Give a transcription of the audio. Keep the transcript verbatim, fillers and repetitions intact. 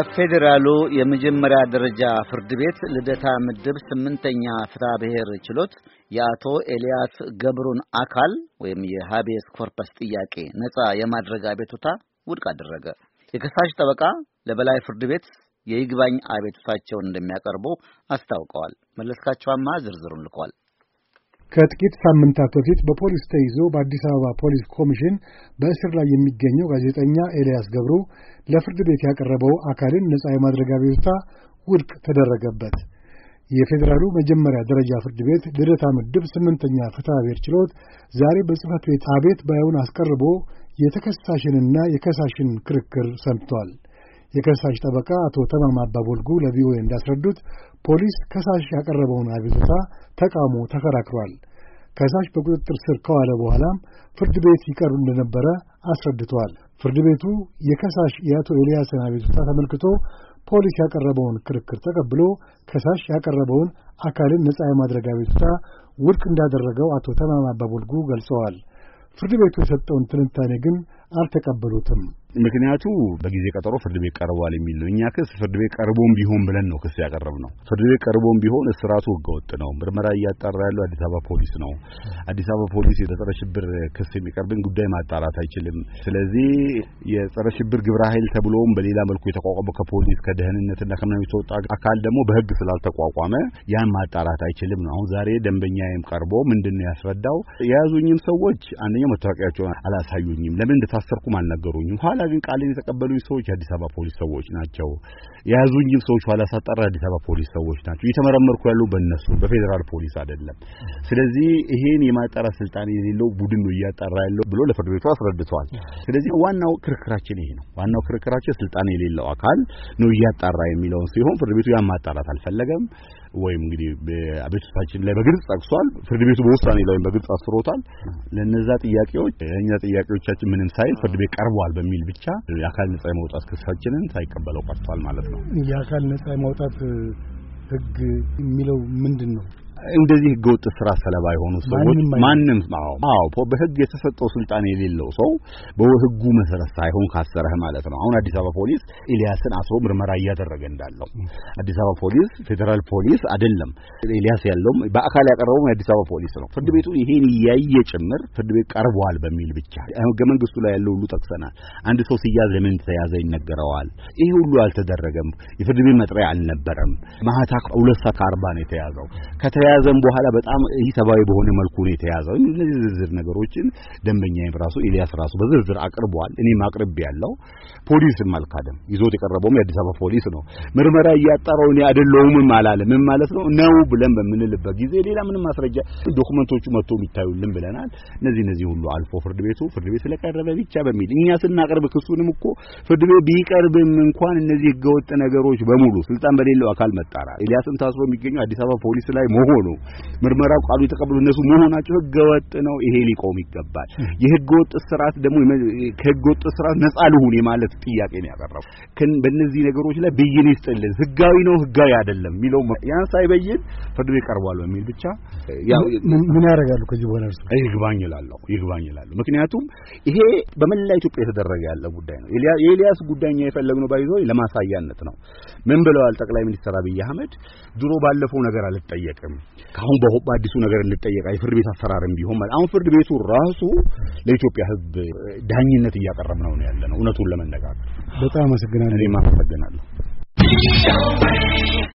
የፌዴራሉ የመጀመሪያ ደረጃ ፍርድ ቤት ልደታ ምድብ ስምንተኛ ፍትሐ ብሔር ችሎት የአቶ ኤልያስ ገብሩን አካል ወይም የሃቤስ ኮርፐስ ጥያቄ ነፃ የማድረግ አቤቱታ ውድቅ አደረገ። የከሳሽ ጠበቃ ለበላይ ፍርድ ቤት የይግባኝ አቤቱታቸውን እንደሚያቀርቡ አስታውቀዋል። መለስካቸውማ ዝርዝሩን ልኳል። ከጥቂት ሳምንታት በፊት በፖሊስ ተይዞ በአዲስ አበባ ፖሊስ ኮሚሽን በእስር ላይ የሚገኘው ጋዜጠኛ ኤልያስ ገብሩ ለፍርድ ቤት ያቀረበው አካልን ነፃ የማድረግ አቤቱታ ውድቅ ተደረገበት። የፌዴራሉ መጀመሪያ ደረጃ ፍርድ ቤት ልደታ ምድብ ስምንተኛ ፍትሐ ብሔር ችሎት ዛሬ በጽህፈት ቤት አቤት ባዩን አስቀርቦ የተከሳሽንና የከሳሽን ክርክር ሰምቷል። የከሳሽ ጠበቃ አቶ ተማማ አባቦልጉ ለቪኦኤ እንዳስረዱት ፖሊስ ከሳሽ ያቀረበውን አቤቱታ ተቃውሞ ተከራክሯል። ከሳሽ በቁጥጥር ስር ከዋለ በኋላም ፍርድ ቤት ይቀርብ እንደነበረ አስረድቷል። ፍርድ ቤቱ የከሳሽ የአቶ ኤልያስን አቤቱታ ተመልክቶ ፖሊስ ያቀረበውን ክርክር ተቀብሎ ከሳሽ ያቀረበውን አካልን ነፃ የማድረግ አቤቱታ ውድቅ እንዳደረገው አቶ ተማማ አባቦልጉ ገልጸዋል። ፍርድ ቤቱ የሰጠውን ትንታኔ ግን አልተቀበሉትም። ምክንያቱ በጊዜ ቀጠሮ ፍርድ ቤት ቀርቧል የሚል ነው። እኛ ክስ ፍርድ ቤት ቀርቦም ቢሆን ብለን ነው ክስ ያቀረብነው። ፍርድ ቤት ቀርቦም ቢሆን እስራቱ ህገወጥ ነው። ምርመራ እያጣራ ያለው አዲስ አበባ ፖሊስ ነው። አዲስ አበባ ፖሊስ የጸረ ሽብር ክስ የሚቀርብን ጉዳይ ማጣራት አይችልም። ስለዚህ የጸረ ሽብር ግብረ ኃይል ተብሎም በሌላ መልኩ የተቋቋመው ከፖሊስ ከደህንነትና ከምናምን የተወጣ አካል ደግሞ በህግ ስላልተቋቋመ ያን ማጣራት አይችልም ነው። አሁን ዛሬ ደንበኛዬም ቀርቦ ምንድነው ያስረዳው? የያዙኝም ሰዎች አንደኛው መታወቂያቸውን አላሳዩኝም፣ ለምን እንደታሰርኩም አልነገሩኝም። ኋላ ግን ቃልን የተቀበሉኝ ሰዎች የአዲስ አበባ ፖሊስ ሰዎች ናቸው። የያዙኝም ሰዎች ኋላ ሳጣራ የአዲስ አበባ ፖሊስ ሰዎች ናቸው። እየተመረመርኩ ያለው በእነሱ በፌዴራል ፖሊስ አይደለም። ስለዚህ ይሄን የማጣራት ስልጣን የሌለው ቡድን ነው እያጣራ ያለው ብሎ ለፍርድ ቤቱ አስረድቷል። ስለዚህ ዋናው ክርክራችን ይሄ ነው። ዋናው ክርክራችን ስልጣን የሌለው አካል ነው እያጣራ የሚለውን ሲሆን ፍርድ ቤቱ ያን ማጣራት አልፈለገም ወይም እንግዲህ በአቤቱታችን ላይ በግልጽ ጠቅሷል። ፍርድ ቤቱ በውሳኔ ላይ በግልጽ አስፍሮታል። ለነዛ ጥያቄዎች እኛ ጥያቄዎቻችን ምንም ሳይል ፍርድ ቤት ቀርቧል በሚል ብቻ የአካል ነፃ የማውጣት ክሳችንን ሳይቀበለው ቀርቷል ማለት ነው። የአካል ነፃ የማውጣት ህግ የሚለው ምንድነው? እንደዚህ ህገወጥ ስራ ሰለባ የሆኑ ሰዎች ማንንም አዎ አዎ በህግ የተሰጠው ስልጣን የሌለው ሰው በህጉ መሰረት ሳይሆን ካሰረህ ማለት ነው። አሁን አዲስ አበባ ፖሊስ ኤልያስን አስሮ ምርመራ እያደረገ እንዳለው አዲስ አበባ ፖሊስ ፌዴራል ፖሊስ አይደለም። ኤልያስ ያለው በአካል ያቀረበው የአዲስ አበባ ፖሊስ ነው። ፍርድ ቤቱ ይሄን ያየ ጭምር ፍርድ ቤት ቀርቧል በሚል ብቻ ህገ መንግስቱ ላይ ያለው ሁሉ ጠቅሰናል። አንድ ሰው ሲያዝ ለምን ተያዘ ይነገረዋል። ይሄ ሁሉ አልተደረገም። የፍርድ ቤት መጥሪያ አልነበረም። ማህታ ሁለት ሰዓት ከአርባ ነው የተያዘው። ከተያዘም በኋላ በጣም ሂሳባዊ በሆነ መልኩ ነው የተያዘው። እነዚህ ዝርዝር ነገሮችን ደንበኛዬ ራሱ ኤልያስ ራሱ በዝርዝር አቅርቧል። እኔም አቅርቤያለሁ። ፖሊስም አልካደም። ይዞት የቀረበው የአዲስ አበባ ፖሊስ ነው። ምርመራ እያጣራው እኔ አይደለሁም አላለም። ምን ማለት ነው ነው ብለን በምንልበት ጊዜ ሌላ ምንም ማስረጃ ዶክመንቶቹ መጥቶ የሚታዩልን ብለናል። እነዚህ እነዚህ ሁሉ አልፎ ፍርድ ቤቱ ፍርድ ቤት ስለቀረበ ብቻ በሚል እኛ ስናቀርብ ክሱንም እኮ ፍርድ ቤት ቢቀርብም እንኳን እነዚህ ህገወጥ ነገሮች በሙሉ ስልጣን በሌለው አካል መጣራ ኤልያስም ታስሮ የሚገኘው አዲስ አበባ ፖሊስ ላይ መሆኑ ምርመራው ቃሉ የተቀበሉ እነሱ መሆናቸው ህገወጥ ነው። ይሄ ሊቆም ይገባል። የህገወጥ ስርዓት ደግሞ ከህገወጥ ስርዓት ነፃ ልሁን የማለት ጥያቄ ነው ያቀረበው። ግን በእነዚህ ነገሮች ላይ ብይን ይስጥልን፣ ህጋዊ ነው ህጋዊ አይደለም የሚለው ያን ሳይበይን ፍርድ ቤት ቀርቧል በሚል ብቻ ያው ምን ያደርጋሉ? ከዚህ በኋላ እርሱ ይግባኝ ይላል ይግባኝ ይላል። ምክንያቱም ይሄ በመላ ኢትዮጵያ የተደረገ ያለ ጉዳይ ነው። የኤልያስ ጉዳይኛ የፈለግነው ባይዞ ለማሳያነት ነው። ምን ብለዋል ጠቅላይ ሚኒስትር አብይ አህመድ? ድሮ ባለፈው ነገር አልጠየቅም ካሁን በአዲሱ ነገር ልጠየቅ የፍርድ ቤት አሰራርም ቢሆን ማለት አሁን ፍርድ ቤቱ ራሱ ለኢትዮጵያ ህዝብ ዳኝነት እያቀረብነው ነው ያለነው። እውነቱን ለመነጋገር በጣም አመሰግናለሁ። እኔም አመሰግናለሁ።